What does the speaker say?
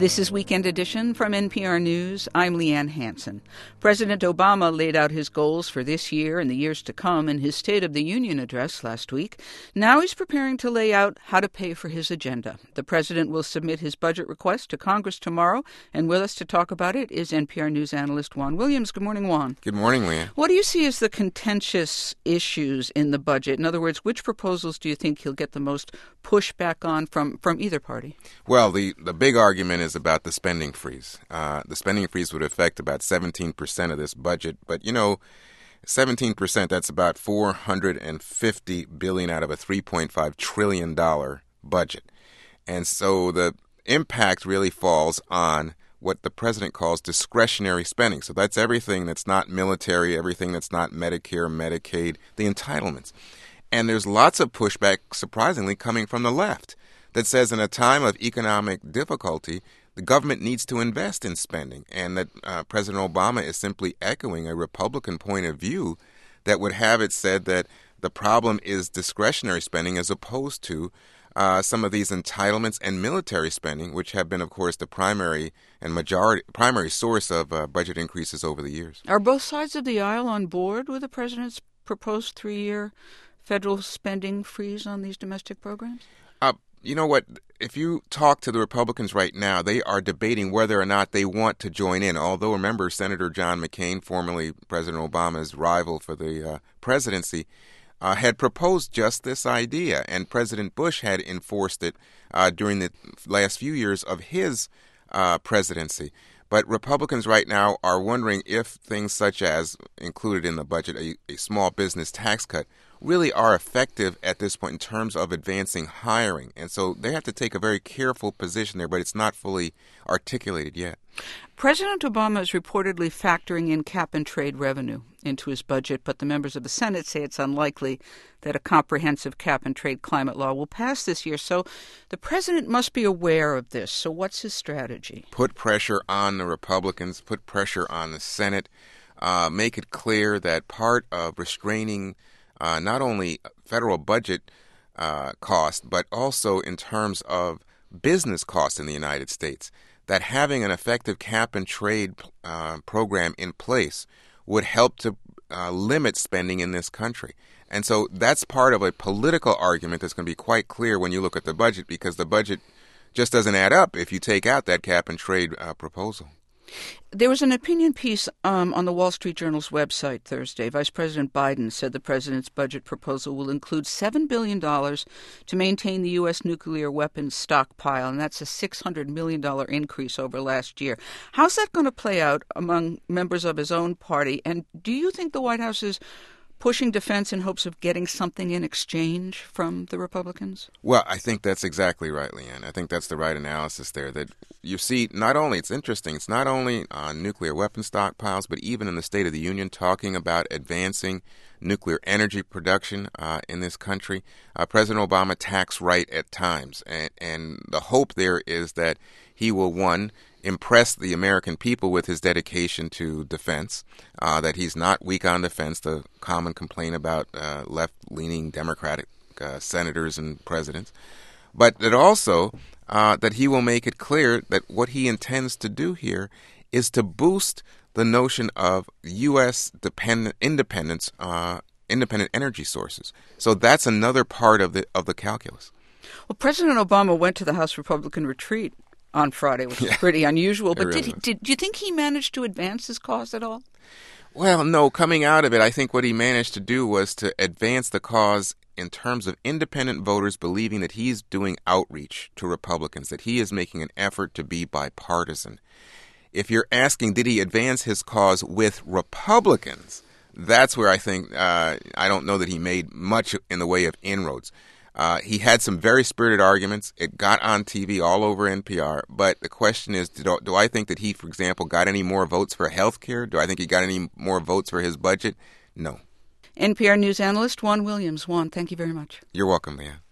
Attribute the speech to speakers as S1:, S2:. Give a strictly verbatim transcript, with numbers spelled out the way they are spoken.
S1: This is Weekend Edition from N P R News. I'm Leanne Hansen. President Obama laid out his goals for this year and the years to come in his State of the Union address last week. Now he's preparing to lay out how to pay for his agenda. The president will submit his budget request to Congress tomorrow, and with us to talk about it is N P R News analyst Juan Williams. Good morning, Juan.
S2: Good morning, Leanne.
S1: What do you see as the contentious issues in the budget? In other words, which proposals do you think he'll get the most pushback on from, from either party?
S2: Well, the, the big argument is about the spending freeze. Uh, the spending freeze would affect about seventeen percent of this budget. But, you know, seventeen percent, that's about four hundred fifty billion dollars out of a three point five trillion dollars budget. And so the impact really falls on what the president calls discretionary spending. So that's everything that's not military, everything that's not Medicare, Medicaid, the entitlements. And there's lots of pushback, surprisingly, coming from the left that says in a time of economic difficulty, the government needs to invest in spending, and that uh, President Obama is simply echoing a Republican point of view that would have it said that the problem is discretionary spending as opposed to uh, some of these entitlements and military spending, which have been, of course, the primary and majority primary source of uh, budget increases over the years.
S1: Are both sides of the aisle on board with the president's proposed three-year federal spending freeze on these domestic programs?
S2: Uh, you know what? If you talk to the Republicans right now, they are debating whether or not they want to join in. Although, remember, Senator John McCain, formerly President Obama's rival for the uh, presidency, uh, had proposed just this idea, and President Bush had enforced it uh, during the last few years of his uh, presidency. But Republicans right now are wondering if things such as, included in the budget, a, a small business tax cut, really are effective at this point in terms of advancing hiring. And so they have to take a very careful position there, but it's not fully articulated yet.
S1: President Obama is reportedly factoring in cap-and-trade revenue into his budget, but the members of the Senate say it's unlikely that a comprehensive cap-and-trade climate law will pass this year. So the president must be aware of this. So what's his strategy?
S2: Put pressure on the Republicans, put pressure on the Senate, uh, make it clear that part of restraining Uh, not only federal budget uh, cost, but also in terms of business costs in the United States, that having an effective cap-and-trade uh, program in place would help to uh, limit spending in this country. And so that's part of a political argument that's going to be quite clear when you look at the budget, because the budget just doesn't add up if you take out that cap-and-trade uh, proposal.
S1: There was an opinion piece um, on the Wall Street Journal's website Thursday. Vice President Biden said the president's budget proposal will include seven billion dollars to maintain the U S nuclear weapons stockpile, and that's a six hundred million dollars increase over last year. How's that going to play out among members of his own party? And do you think the White House is pushing defense in hopes of getting something in exchange from the Republicans?
S2: Well, I think that's exactly right, Leanne. I think that's the right analysis there. That you see, not only, it's interesting, it's not only on nuclear weapon stockpiles, but even in the State of the Union talking about advancing nuclear energy production uh, in this country. Uh, President Obama tacks right at times. And, and the hope there is that he will, one, impress the American people with his dedication to defense, uh, that he's not weak on defense, the common complaint about uh, left-leaning Democratic uh, senators and presidents, but that also uh, that he will make it clear that what he intends to do here is to boost the notion of U S dependent independence, uh, independent energy sources. So that's another part of the of the calculus.
S1: Well, President Obama went to the House Republican retreat on Friday, which is
S2: yeah.
S1: pretty unusual. But
S2: really
S1: did he, did do you think he managed to advance his cause at all?
S2: Well, no. Coming out of it, I think what he managed to do was to advance the cause in terms of independent voters believing that he's doing outreach to Republicans, that he is making an effort to be bipartisan. If you're asking, did he advance his cause with Republicans, that's where I think, uh, I don't know that he made much in the way of inroads. Uh, he had some very spirited arguments. It got on T V all over N P R. But the question is, do, do I think that he, for example, got any more votes for health care? Do I think he got any more votes for his budget? No.
S1: N P R News analyst Juan Williams. Juan, thank you very much.
S2: You're welcome, Leah.